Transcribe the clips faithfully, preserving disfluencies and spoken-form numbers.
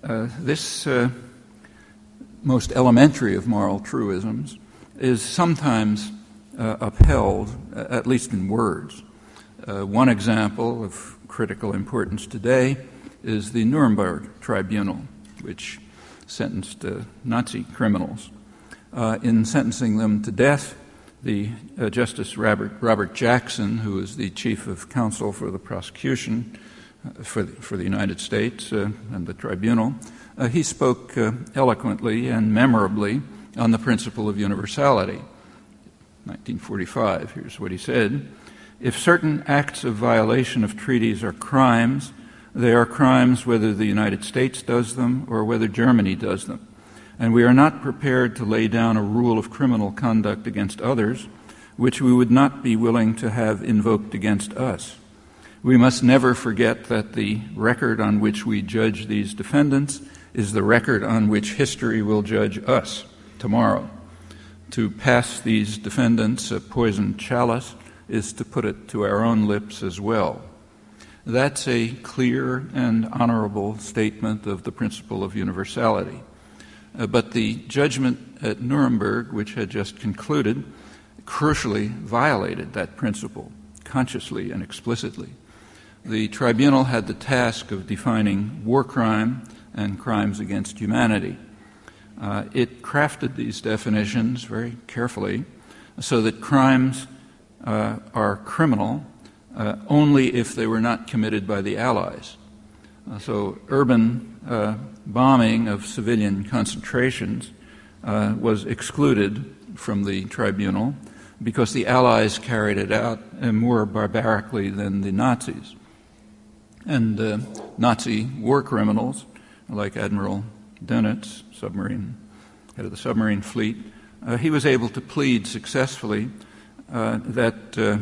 Uh, this uh, most elementary of moral truisms is sometimes uh, upheld, uh, at least in words. Uh, one example of critical importance today is the Nuremberg Tribunal, which sentenced uh, Nazi criminals. Uh, in sentencing them to death, the uh, Justice Robert, Robert Jackson, who is the chief of counsel for the prosecution uh, for, the, for the United States uh, and the tribunal, uh, he spoke uh, eloquently and memorably on the principle of universality. nineteen forty-five, here's what he said: "If certain acts of violation of treaties are crimes, they are crimes whether the United States does them or whether Germany does them. And we are not prepared to lay down a rule of criminal conduct against others, which we would not be willing to have invoked against us. We must never forget that the record on which we judge these defendants is the record on which history will judge us tomorrow. To pass these defendants a poisoned chalice is to put it to our own lips as well." That's a clear and honorable statement of the principle of universality. Uh, but the judgment at Nuremberg, which had just concluded, crucially violated that principle, consciously and explicitly. The tribunal had the task of defining war crime and crimes against humanity. Uh, it crafted these definitions very carefully so that crimes uh, are criminal uh, only if they were not committed by the Allies. Uh, so urban uh, bombing of civilian concentrations uh, was excluded from the tribunal because the Allies carried it out uh, more barbarically than the Nazis. And uh, Nazi war criminals, like Admiral Dönitz, submarine head of the submarine fleet, uh, he was able to plead successfully uh, that uh,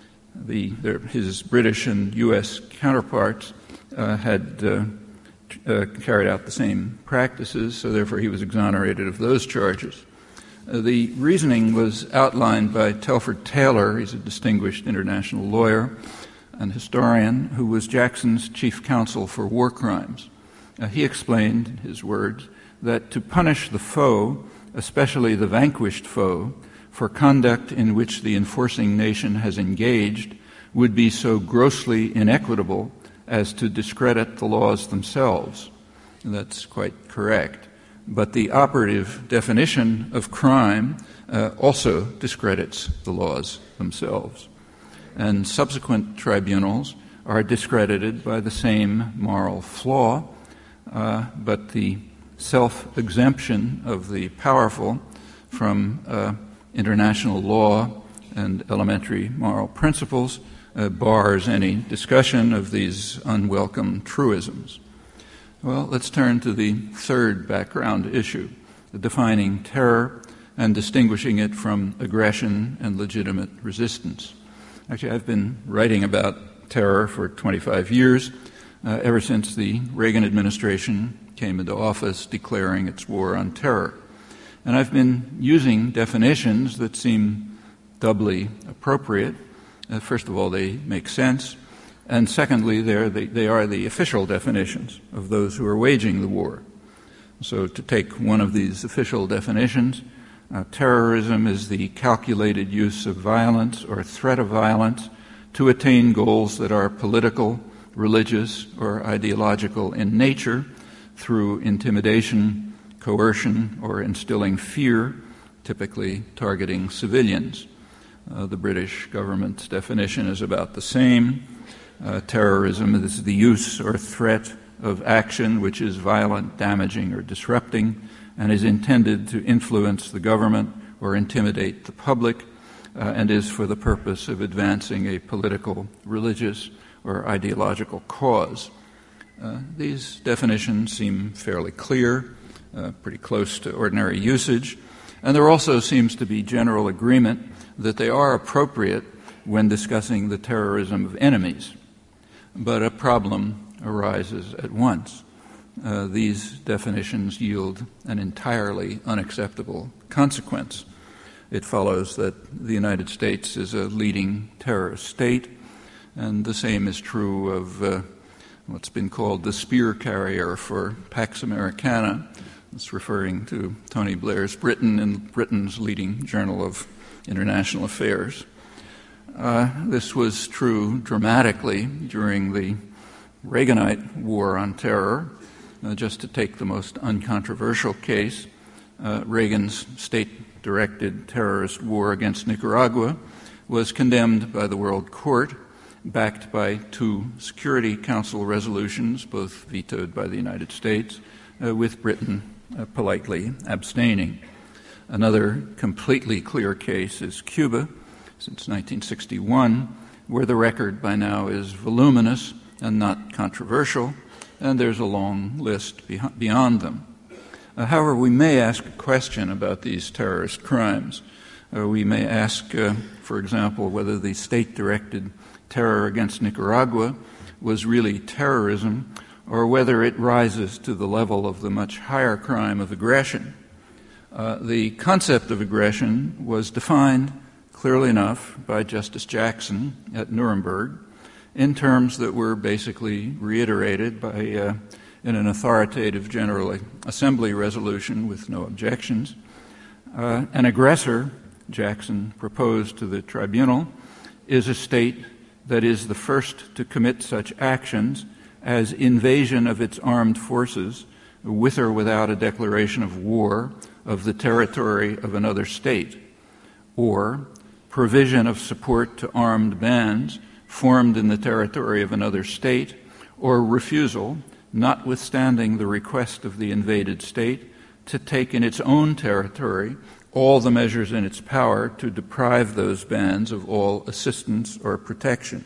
the, their, his British and U S counterparts uh, had uh, uh, carried out the same practices, so therefore he was exonerated of those charges. Uh, the reasoning was outlined by Telford Taylor. He's a distinguished international lawyer and historian who was Jackson's chief counsel for war crimes. Uh, he explained, in his words, that to punish the foe, especially the vanquished foe, for conduct in which the enforcing nation has engaged would be so grossly inequitable as to discredit the laws themselves. And that's quite correct. But the operative definition of crime uh, also discredits the laws themselves. And subsequent tribunals are discredited by the same moral flaw, uh, but the self-exemption of the powerful from uh, international law and elementary moral principles uh, bars any discussion of these unwelcome truisms. Well, let's turn to the third background issue, the defining terror and distinguishing it from aggression and legitimate resistance. Actually, I've been writing about terror for twenty-five years, uh, ever since the Reagan administration came into office declaring its war on terror. And I've been using definitions that seem doubly appropriate. Uh, first of all, they make sense. And secondly, they're the, they are the official definitions of those who are waging the war. So to take one of these official definitions, uh, terrorism is the calculated use of violence or threat of violence to attain goals that are political, religious, or ideological in nature through intimidation, coercion, or instilling fear, typically targeting civilians. Uh, the British government's definition is about the same. Uh, terrorism is the use or threat of action which is violent, damaging, or disrupting, and is intended to influence the government or intimidate the public, uh, and is for the purpose of advancing a political, religious, or ideological cause. Uh, these definitions seem fairly clear, uh, pretty close to ordinary usage, and there also seems to be general agreement that they are appropriate when discussing the terrorism of enemies. But a problem arises at once. Uh, these definitions yield an entirely unacceptable consequence. It follows that the United States is a leading terrorist state, and the same is true of uh, what's been called the spear carrier for Pax Americana. It's referring to Tony Blair's Britain and Britain's leading journal of international affairs. Uh, this was true dramatically during the Reaganite War on Terror. Uh, just to take the most uncontroversial case, uh, Reagan's state-directed terrorist war against Nicaragua was condemned by the World Court, backed by two Security Council resolutions, both vetoed by the United States, uh, with Britain uh, politely abstaining. Another completely clear case is Cuba, since nineteen sixty-one, where the record by now is voluminous and not controversial, and there's a long list beyond them. Uh, however, we may ask a question about these terrorist crimes. Uh, we may ask, uh, for example, whether the state-directed terror against Nicaragua was really terrorism, or whether it rises to the level of the much higher crime of aggression. Uh, the concept of aggression was defined clearly enough by Justice Jackson at Nuremberg in terms that were basically reiterated by uh, in an authoritative General Assembly resolution with no objections. Uh, an aggressor, Jackson proposed to the tribunal, is a state that is the first to commit such actions as invasion of its armed forces, with or without a declaration of war, of the territory of another state, or provision of support to armed bands formed in the territory of another state, or refusal, notwithstanding the request of the invaded state, to take in its own territory all the measures in its power to deprive those bands of all assistance or protection.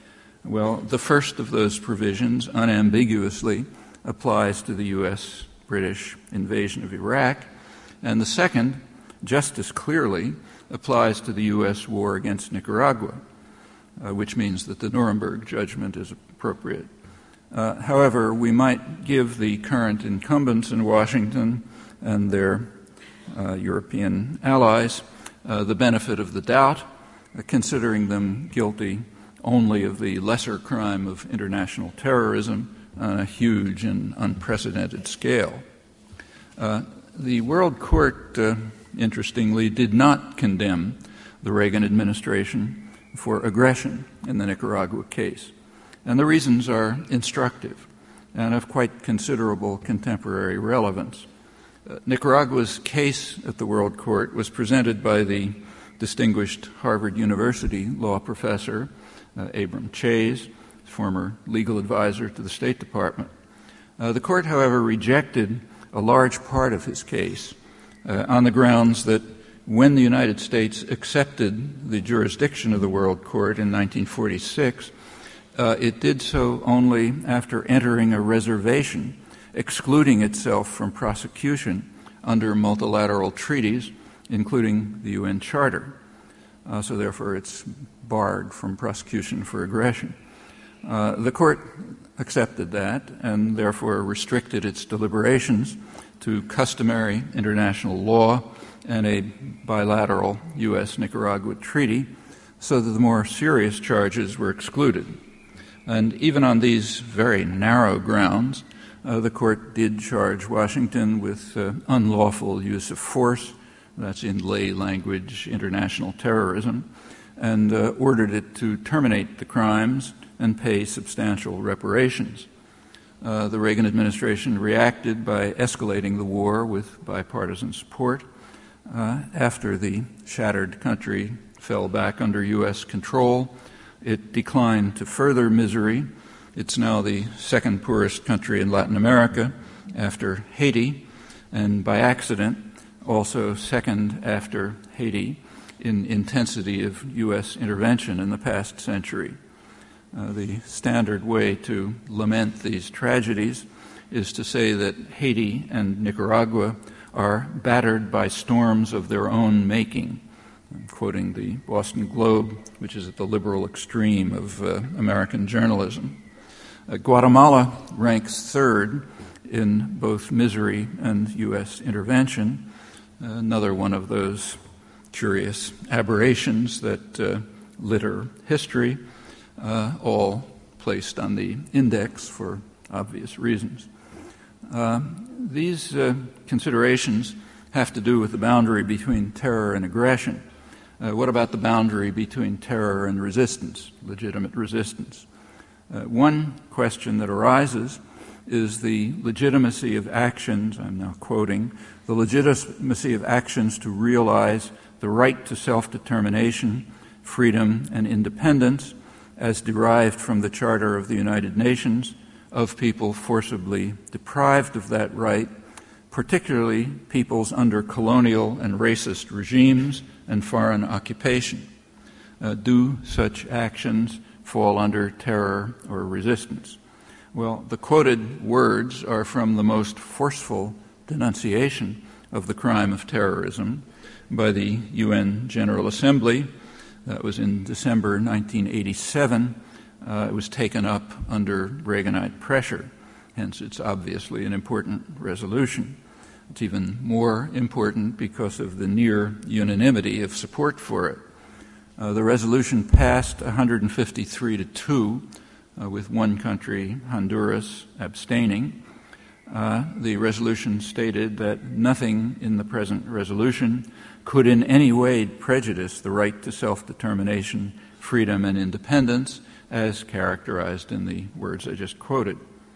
Well, the first of those provisions unambiguously applies to the U S British invasion of Iraq, and the second, just as clearly, applies to the U S war against Nicaragua, uh, which means that the Nuremberg judgment is appropriate. Uh, however, we might give the current incumbents in Washington and their uh, European allies uh, the benefit of the doubt, uh, considering them guilty only of the lesser crime of international terrorism on a huge and unprecedented scale. Uh, the World Court, uh, interestingly, did not condemn the Reagan administration for aggression in the Nicaragua case. And the reasons are instructive and of quite considerable contemporary relevance. Uh, Nicaragua's case at the World Court was presented by the distinguished Harvard University law professor, uh, Abram Chase, former legal advisor to the State Department. Uh, the court, however, rejected a large part of his case uh, on the grounds that when the United States accepted the jurisdiction of the World Court in nineteen forty-six, uh, it did so only after entering a reservation, excluding itself from prosecution under multilateral treaties, including the U N Charter. Uh, so therefore it's barred from prosecution for aggression. Uh, the court accepted that and therefore restricted its deliberations to customary international law and a bilateral U S Nicaragua treaty, so that the more serious charges were excluded. And even on these very narrow grounds, uh, the court did charge Washington with uh, unlawful use of force, that's in lay language international terrorism, and uh, ordered it to terminate the crimes and pay substantial reparations. Uh, the Reagan administration reacted by escalating the war with bipartisan support. Uh, after the shattered country fell back under U S control, it declined to further misery. It's now the second poorest country in Latin America after Haiti, and by accident, also second after Haiti in intensity of U S intervention in the past century. Uh, the standard way to lament these tragedies is to say that Haiti and Nicaragua are battered by storms of their own making. I'm quoting the Boston Globe, which is at the liberal extreme of uh, American journalism. Uh, Guatemala ranks third in both misery and U S intervention, uh, another one of those curious aberrations that uh, litter history, uh, all placed on the index for obvious reasons. Uh, these uh, considerations have to do with the boundary between terror and aggression. Uh, what about the boundary between terror and resistance, legitimate resistance? Uh, one question that arises is the legitimacy of actions, I'm now quoting, the legitimacy of actions to realize the right to self-determination, freedom, and independence as derived from the Charter of the United Nations of people forcibly deprived of that right, particularly peoples under colonial and racist regimes and foreign occupation. Uh, do such actions fall under terror or resistance? Well, the quoted words are from the most forceful denunciation of the crime of terrorism by the U N General Assembly. That was in December nineteen eighty-seven. Uh, it was taken up under Reaganite pressure. Hence, it's obviously an important resolution. It's even more important because of the near unanimity of support for it. Uh, the resolution passed one hundred fifty-three to two, uh, with one country, Honduras, abstaining. Uh, the resolution stated that nothing in the present resolution could in any way prejudice the right to self-determination, freedom, and independence, as characterized in the words I just quoted.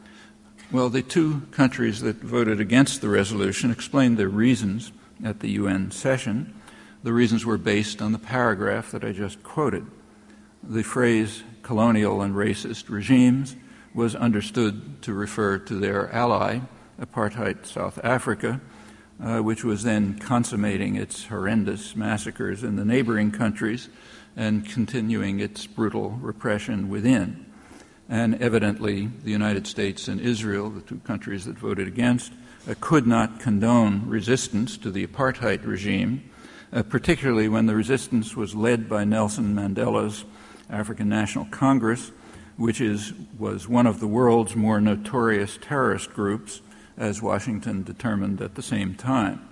Well, the two countries that voted against the resolution explained their reasons at the U N session. The reasons were based on the paragraph that I just quoted. The phrase colonial and racist regimes was understood to refer to their ally, apartheid South Africa, uh, which was then consummating its horrendous massacres in the neighboring countries and continuing its brutal repression within. And evidently, the United States and Israel, the two countries that voted against, uh, could not condone resistance to the apartheid regime, uh, particularly when the resistance was led by Nelson Mandela's African National Congress, which is, was one of the world's more notorious terrorist groups, as Washington determined at the same time.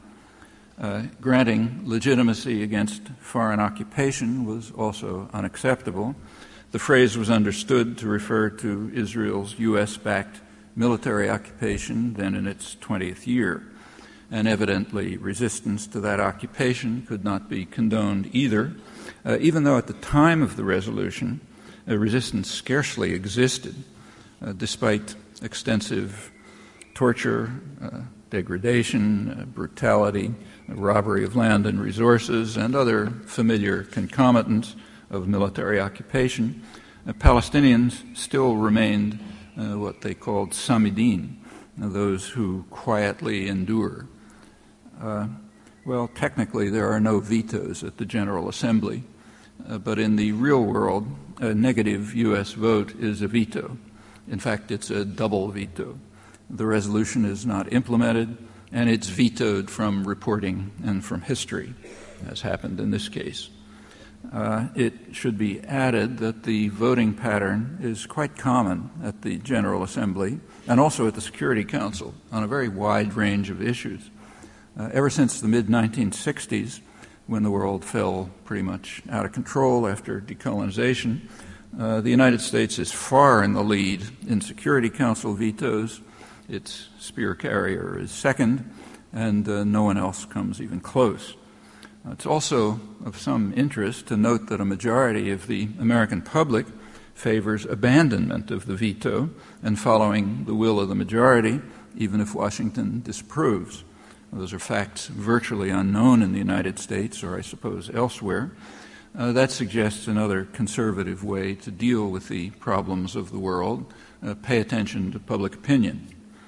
Uh, granting legitimacy against foreign occupation was also unacceptable. The phrase was understood to refer to Israel's U S-backed military occupation, then in its twentieth year, and evidently resistance to that occupation could not be condoned either, uh, even though at the time of the resolution, uh, resistance scarcely existed, uh, despite extensive torture, uh, degradation, uh, brutality, robbery of land and resources, and other familiar concomitants of military occupation. Uh, Palestinians still remained uh, what they called Samidin, uh, those who quietly endure. Uh, well, technically there are no vetoes at the General Assembly, uh, but in the real world, a negative U S vote is a veto. In fact, it's a double veto. The resolution is not implemented, and it's vetoed from reporting and from history, as happened in this case. Uh, it should be added that the voting pattern is quite common at the General Assembly and also at the Security Council on a very wide range of issues. Uh, ever since the mid nineteen sixties, when the world fell pretty much out of control after decolonization, uh, the United States is far in the lead in Security Council vetoes. Its spear carrier is second, and uh, no one else comes even close. Uh, it's also of some interest to note that a majority of the American public favors abandonment of the veto and following the will of the majority, even if Washington disapproves. Those are facts virtually unknown in the United States, or I suppose elsewhere. Uh, that suggests another conservative way to deal with the problems of the world. Uh, pay attention to public opinion.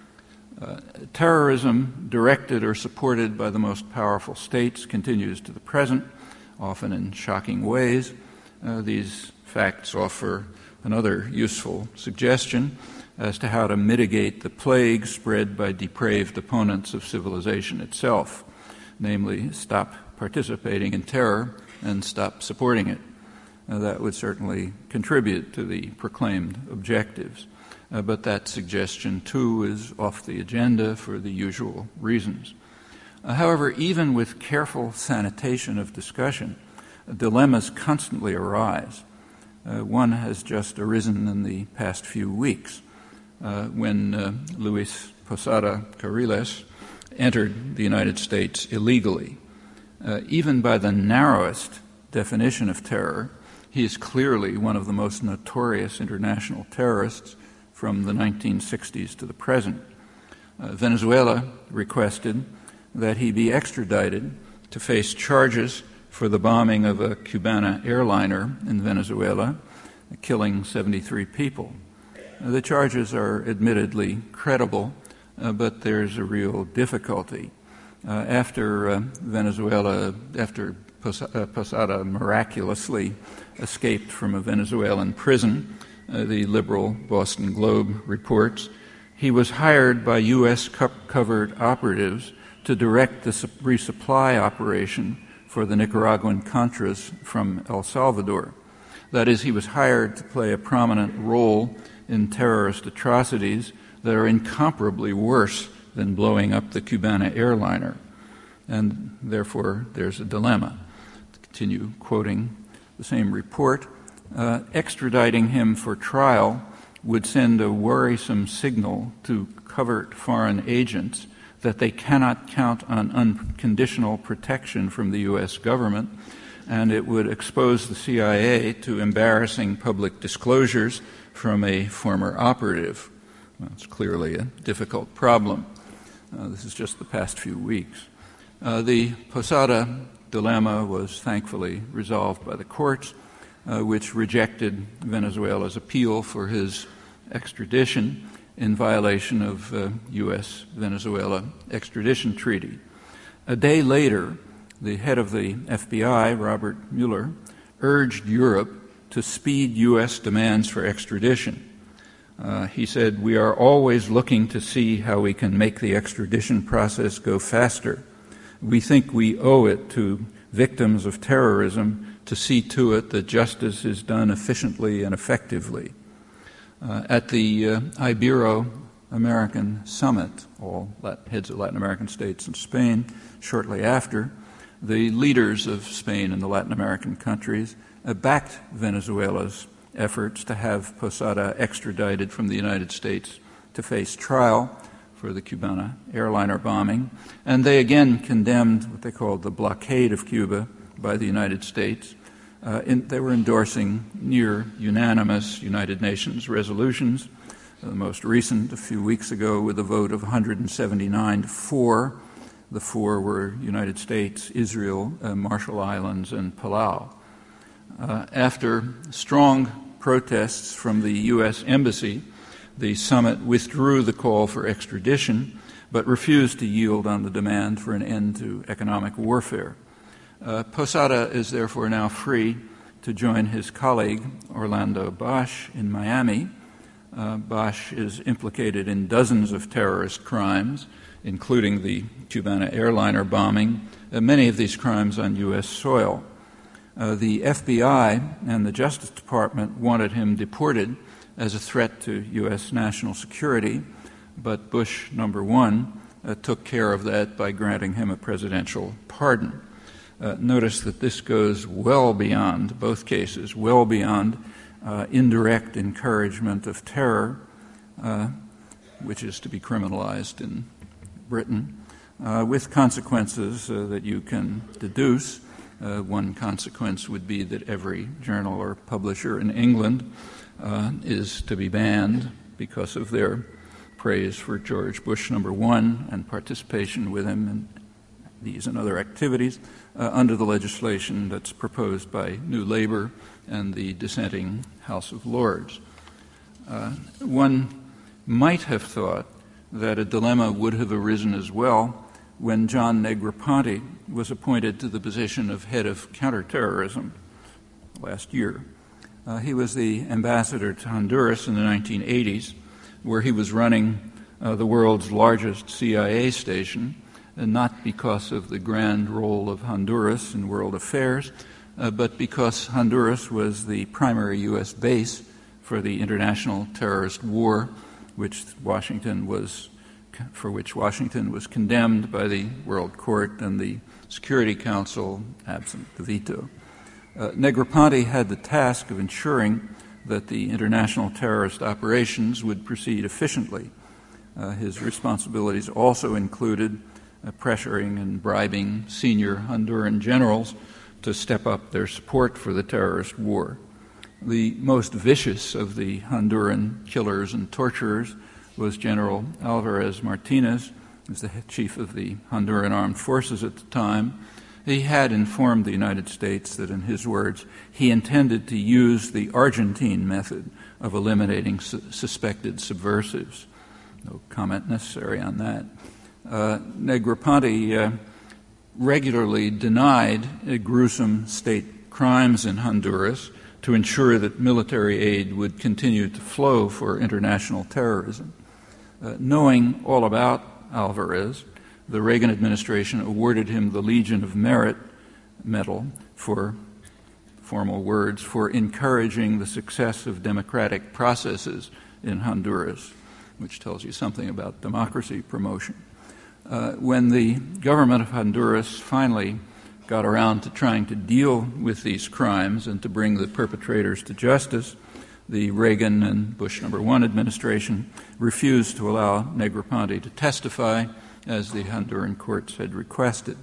Uh, terrorism directed or supported by the most powerful states continues to the present, often in shocking ways. Uh, these facts offer another useful suggestion as to how to mitigate the plague spread by depraved opponents of civilization itself, namely stop participating in terror and stop supporting it. Uh, that would certainly contribute to the proclaimed objectives. Uh, but that suggestion, too, is off the agenda for the usual reasons. Uh, however, even with careful sanitation of discussion, uh, dilemmas constantly arise. Uh, one has just arisen in the past few weeks uh, when uh, Luis Posada Carriles entered the United States illegally. Uh, even by the narrowest definition of terror, he is clearly one of the most notorious international terrorists from the nineteen sixties to the present. Uh, Venezuela requested that he be extradited to face charges for the bombing of a Cubana airliner in Venezuela, killing seventy-three people. Uh, the charges are admittedly credible, uh, but there's a real difficulty. Uh, after uh, Venezuela, after Posada, uh, Posada miraculously escaped from a Venezuelan prison, uh, the liberal Boston Globe reports, he was hired by U S co- covered operatives to direct the resupply operation for the Nicaraguan Contras from El Salvador. That is, he was hired to play a prominent role in terrorist atrocities that are incomparably worse than blowing up the Cubana airliner. And therefore, there's a dilemma. To continue quoting the same report, uh, extraditing him for trial would send a worrisome signal to covert foreign agents that they cannot count on unconditional protection from the U S government, and it would expose the C I A to embarrassing public disclosures from a former operative. Well, it's clearly a difficult problem. Uh, this is just the past few weeks. Uh, the Posada dilemma was thankfully resolved by the courts, uh, which rejected Venezuela's appeal for his extradition in violation of uh, U S Venezuela extradition treaty. A day later, the head of the F B I, Robert Mueller, urged Europe to speed U S demands for extradition. Uh, he said, "We are always looking to see how we can make the extradition process go faster. We think we owe it to victims of terrorism to see to it that justice is done efficiently and effectively." Uh, at the uh, Ibero-American Summit, all Latin, heads of Latin American states and Spain, shortly after, the leaders of Spain and the Latin American countries uh, backed Venezuela's efforts to have Posada extradited from the United States to face trial for the Cubana airliner bombing, and they again condemned what they called the blockade of Cuba by the United States. Uh, in, they were endorsing near unanimous United Nations resolutions, uh, the most recent a few weeks ago with a vote of one hundred seventy-nine to four. The four were United States, Israel, uh, Marshall Islands, and Palau. Uh, after strong protests from the U S Embassy, the summit withdrew the call for extradition, but refused to yield on the demand for an end to economic warfare. Uh, Posada is therefore now free to join his colleague, Orlando Bosch, in Miami. Uh, Bosch is implicated in dozens of terrorist crimes, including the Cubana airliner bombing, uh, many of these crimes on U S soil. Uh, the F B I and the Justice Department wanted him deported as a threat to U S national security, but Bush number one uh, took care of that by granting him a presidential pardon. Uh, notice that this goes well beyond, both cases, well beyond uh, indirect encouragement of terror, uh, which is to be criminalized in Britain, uh, with consequences uh, that you can deduce. Uh, one consequence would be that every journal or publisher in England uh, is to be banned because of their praise for George Bush number one and participation with him in these and other activities uh, under the legislation that's proposed by New Labour and the dissenting House of Lords. Uh, one might have thought that a dilemma would have arisen as well when John Negroponte was appointed to the position of head of counterterrorism last year. Uh, he was the ambassador to Honduras in the nineteen eighties, where he was running uh, the world's largest C I A station, and not because of the grand role of Honduras in world affairs, uh, but because Honduras was the primary U S base for the international terrorist war, which Washington was, for which Washington was condemned by the World Court and the Security Council, absent the veto. Uh, Negroponte had the task of ensuring that the international terrorist operations would proceed efficiently. Uh, his responsibilities also included uh, pressuring and bribing senior Honduran generals to step up their support for the terrorist war. The most vicious of the Honduran killers and torturers was General Alvarez Martinez, who was the chief of the Honduran Armed Forces at the time. He had informed the United States that, in his words, he intended to use the Argentine method of eliminating su- suspected subversives. No comment necessary on that. Uh, Negroponte uh, regularly denied uh, gruesome state crimes in Honduras to ensure that military aid would continue to flow for international terrorism. Uh, knowing all about Alvarez, the Reagan administration awarded him the Legion of Merit Medal for, formal words, for encouraging the success of democratic processes in Honduras, which tells you something about democracy promotion. Uh, when the government of Honduras finally got around to trying to deal with these crimes and to bring the perpetrators to justice, the Reagan and Bush number one administration refused to allow Negroponte to testify, as the Honduran courts had requested.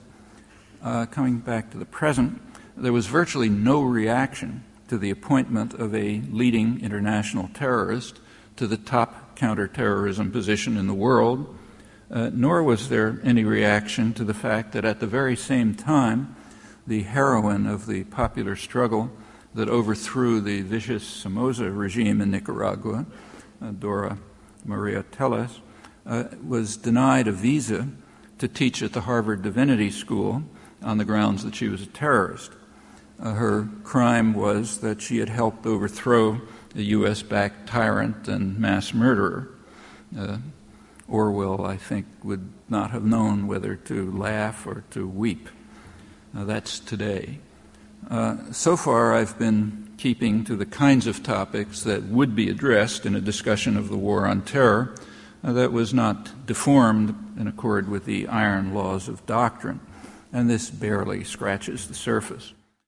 Uh, coming back to the present, there was virtually no reaction to the appointment of a leading international terrorist to the top counterterrorism position in the world, uh, nor was there any reaction to the fact that at the very same time, the heroine of the popular struggle that overthrew the vicious Somoza regime in Nicaragua, uh, Dora Maria Tellez, Uh, was denied a visa to teach at the Harvard Divinity School on the grounds that she was a terrorist. Uh, her crime was that she had helped overthrow a U S-backed tyrant and mass murderer. Uh, Orwell, I think, would not have known whether to laugh or to weep. Uh, that's today. Uh, so far, I've been keeping to the kinds of topics that would be addressed in a discussion of the war on terror, Uh, that was not deformed in accord with the iron laws of doctrine, and this barely scratches the surface.